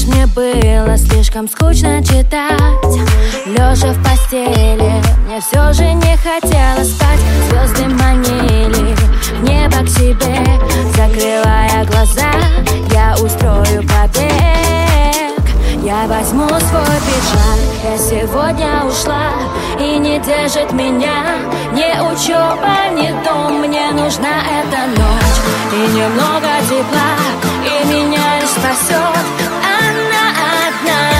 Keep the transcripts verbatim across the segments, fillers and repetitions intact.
мне было слишком скучно читать. Лежа в постели, мне все же не хотелось спать. Звезды манили в небо к себе. Закрывая глаза, я устрою побег. Я возьму свой пиджак, я сегодня ушла, и не держит меня ни учеба, ни дом. Мне нужна эта ночь и немного тепла, и меня лишь спасет она одна.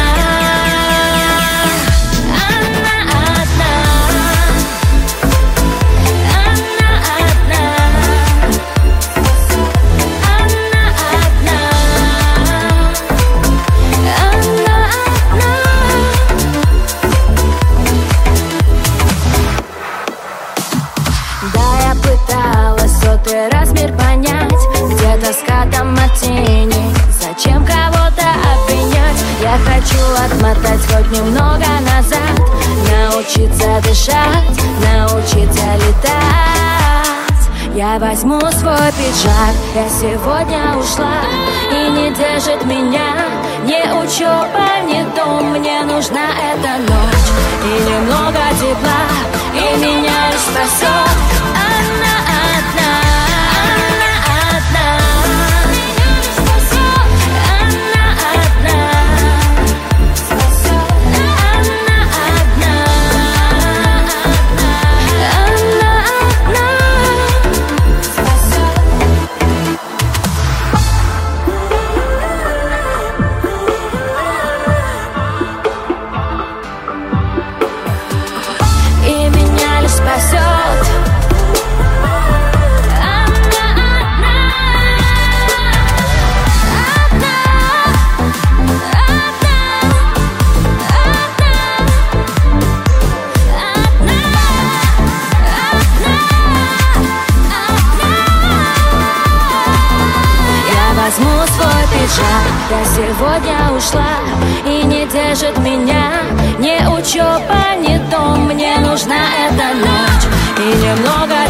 Сотый раз мир понять, где тоска, там от тени. Зачем кого-то обвинять? Я хочу отмотать хоть немного назад, научиться дышать, научиться летать. Я возьму свой пиджак, я сегодня ушла, и не держит меня ни учеба, ни дом. Мне нужна эта ночь и немного тепла, и меня лишь спасет она одна. Возьму свой пиджак, я сегодня ушла, и не держит меня ни учеба, ни дом. Мне нужна эта ночь и немного